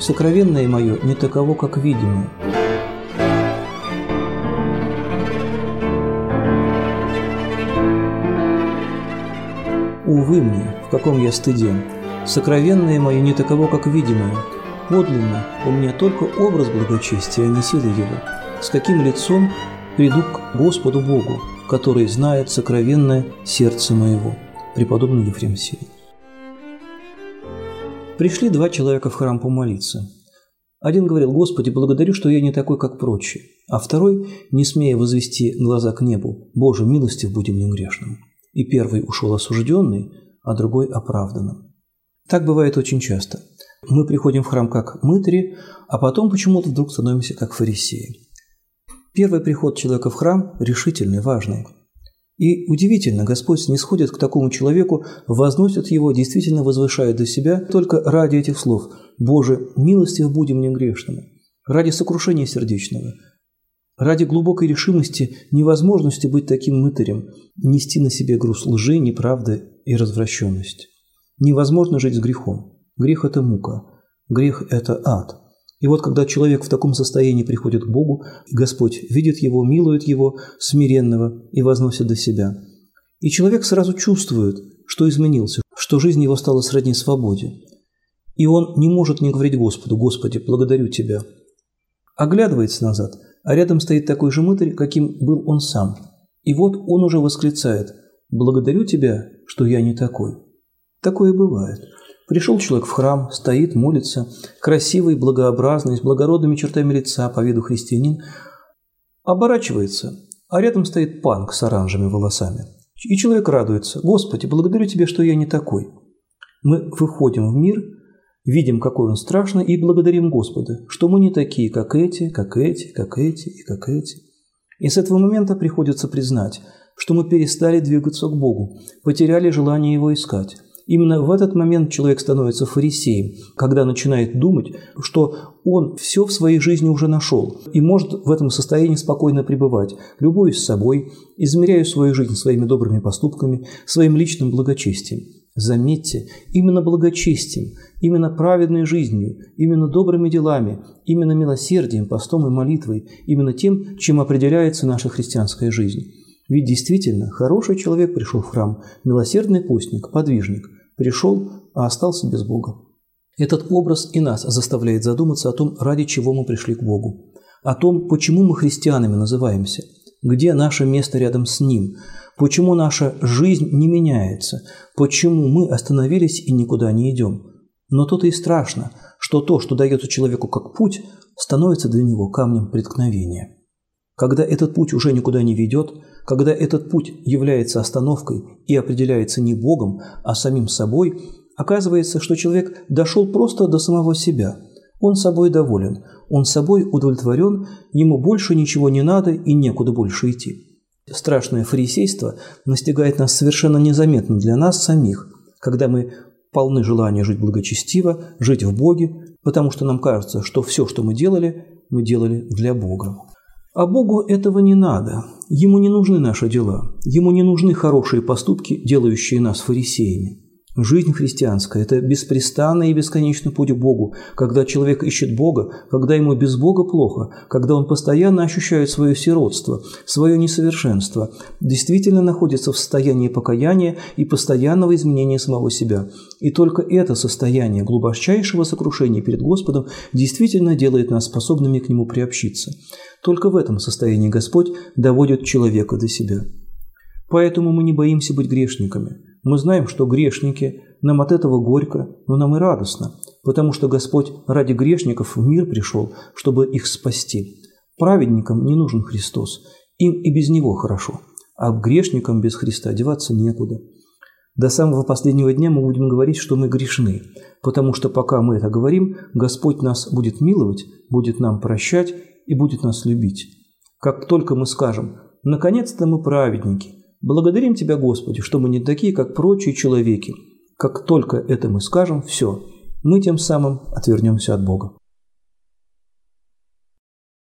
сокровенное мое не таково, как видимое. Увы мне, в каком я стыде! Сокровенное мое не таково, как видимое. Подлинно у меня только образ благочестия, а не силы его. С каким лицом приду к Господу Богу, который знает сокровенное сердце моего. Преподобный Ефрем Сирий. Пришли два человека в храм помолиться. Один говорил: «Господи, благодарю, что я не такой, как прочие». А второй, не смея возвести глаза к небу: «Боже, милостив буди мне грешному». И первый ушел осужденный, а другой оправданным. Так бывает очень часто. Мы приходим в храм как мытари, а потом почему-то вдруг становимся как фарисеи. Первый приход человека в храм решительный, важный. И удивительно, Господь снисходит к такому человеку, возносит его, действительно возвышает до себя только ради этих слов: «Боже, милостив буди мне грешному», ради сокрушения сердечного, ради глубокой решимости, невозможности быть таким мытарем, нести на себе груз лжи, неправды и развращенности. Невозможно жить с грехом. Грех – это мука, грех – это ад. И вот когда человек в таком состоянии приходит к Богу, Господь видит его, милует его, смиренного, и возносит до себя. И человек сразу чувствует, что изменился, что жизнь его стала сродни свободе. И он не может не говорить Господу: «Господи, благодарю Тебя». Оглядывается назад, а рядом стоит такой же мытарь, каким был он сам. И вот он уже восклицает: «Благодарю Тебя, что я не такой». Такое бывает. Пришел человек в храм, стоит, молится, красивый, благообразный, с благородными чертами лица, по виду христианин, оборачивается, а рядом стоит панк с оранжевыми волосами. И человек радуется: «Господи, благодарю Тебя, что я не такой». Мы выходим в мир, видим, какой он страшный, и благодарим Господа, что мы не такие, как эти, как эти, как эти и как эти. И с этого момента приходится признать, что мы перестали двигаться к Богу, потеряли желание Его искать. Именно в этот момент человек становится фарисеем, когда начинает думать, что он все в своей жизни уже нашел и может в этом состоянии спокойно пребывать, любуясь собой, измеряя свою жизнь своими добрыми поступками, своим личным благочестием. Заметьте, именно благочестием, именно праведной жизнью, именно добрыми делами, именно милосердием, постом и молитвой, именно тем, чем определяется наша христианская жизнь. Ведь действительно, хороший человек пришел в храм, милосердный постник, подвижник, пришел, а остался без Бога. Этот образ и нас заставляет задуматься о том, ради чего мы пришли к Богу, о том, почему мы христианами называемся, где наше место рядом с Ним, почему наша жизнь не меняется, почему мы остановились и никуда не идем. Но то-то и страшно, что то, что дается человеку как путь, становится для него камнем преткновения. Когда этот путь уже никуда не ведет, когда этот путь является остановкой и определяется не Богом, а самим собой, оказывается, что человек дошел просто до самого себя. Он собой доволен, он собой удовлетворен, ему больше ничего не надо и некуда больше идти. Страшное фарисейство настигает нас совершенно незаметно для нас самих, когда мы полны желания жить благочестиво, жить в Боге, потому что нам кажется, что все, что мы делали для Бога. А Богу этого не надо, Ему не нужны наши дела, Ему не нужны хорошие поступки, делающие нас фарисеями. Жизнь христианская – это беспрестанный и бесконечный путь к Богу, когда человек ищет Бога, когда ему без Бога плохо, когда он постоянно ощущает свое сиротство, свое несовершенство, действительно находится в состоянии покаяния и постоянного изменения самого себя. И только это состояние глубочайшего сокрушения перед Господом действительно делает нас способными к Нему приобщиться. Только в этом состоянии Господь доводит человека до себя. Поэтому мы не боимся быть грешниками. Мы знаем, что грешники, нам от этого горько, но нам и радостно, потому что Господь ради грешников в мир пришел, чтобы их спасти. Праведникам не нужен Христос, им и без Него хорошо, а к грешникам без Христа деваться некуда. До самого последнего дня мы будем говорить, что мы грешны, потому что пока мы это говорим, Господь нас будет миловать, будет нам прощать и будет нас любить. Как только мы скажем: «Наконец-то мы праведники», благодарим Тебя, Господи, что мы не такие, как прочие человеки. Как только это мы скажем, все, мы тем самым отвернемся от Бога.